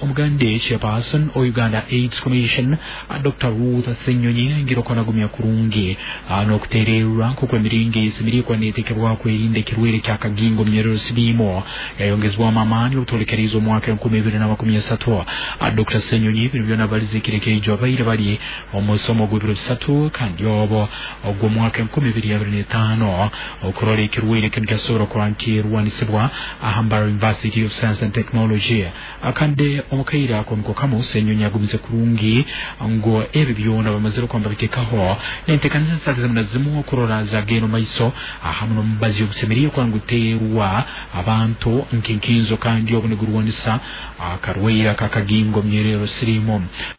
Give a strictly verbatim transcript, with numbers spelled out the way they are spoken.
omugande chairperson o Uganda AIDS Commission Doctor Ruth Ssenyonyi ngiro kona gumya kurungi n'okutereerwa kuko emiringo esimiri kwa netekebwa kwerinda ekirwere kya kagingo Myerero Sibimo yayongezebwamu amaanyi okutolekeriza omwaka enkumi bbiri na makumi asatu. Doctor Ssenyonyi bino byonna balizikirikirijo abaire bali omusomo gw'ebiro bisatu kandi obo ogw'omwaka enkumi bbiri abiri n'etaano okurola ekirwere kino kyasobola okulwanirwanisibwa Ahambara University of Science and Technology. Akande omukaire ako niko kamu Ssenyonyi agumize kurungi ngo ebyo byonna bamazire kwamba bitekaho n'enteekaniza zitagizemu zimu okurola zagenda maiso ahamu n'omubazi ogusemeriye kwanguteerwa abantu nkinkinzo kandi obunigurwanisa akarwera kakagingo Myerero Sibimo.